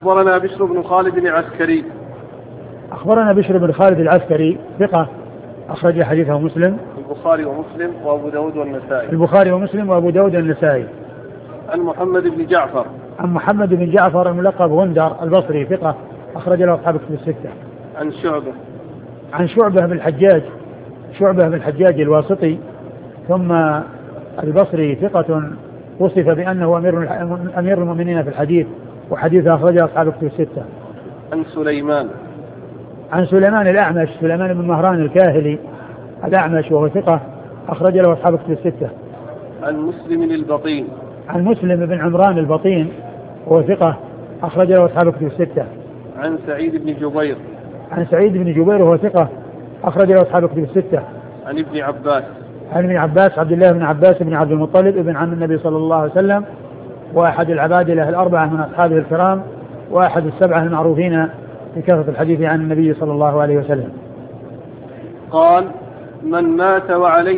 أخبرنا بشر بن خالد العسكري. أخبرنا بشر بن خالد العسكري ثقة أخرج حديثه مسلم البخاري ومسلم وأبو داود والنسائي. البخاري ومسلم وأبو داود والنسائي. عن محمد بن جعفر. عن محمد بن جعفر الملقب غندر البصري ثقة أخرج له أصحاب الكتب الستة. عن شعبة. عن شعبة بن الحجاج، شعبة بن الحجاج الواسطي ثم البصري ثقة وصف بأنه أمير المؤمنين في الحديث، وحديثه أخرجه أصحاب الكتب الستة. عن سليمان. عن سليمان الأعمش، سليمان بن مهران الكاهلي الأعمش وهو ثقة أخرج له أصحاب الكتب الستة. عن مسلم البطين. عن مسلم بن عمران البطين وهو ثقة أخرج له أصحاب الكتب الستة. عن سعيد بن جبير. عن سعيد بن جبير وهو ثقة أخرج له أصحاب الكتب الستة. عن ابن عباس. عن ابن عباس عبد الله بن عباس بن عبد المطلب ابن عم النبي صلى الله عليه وسلم، وأحد العبادلة الأربعة من أصحابه الكرام، وأحد السبعة المعروفين بكثرة الحديث عن النبي صلى الله عليه وسلم. قال: من مات وعليه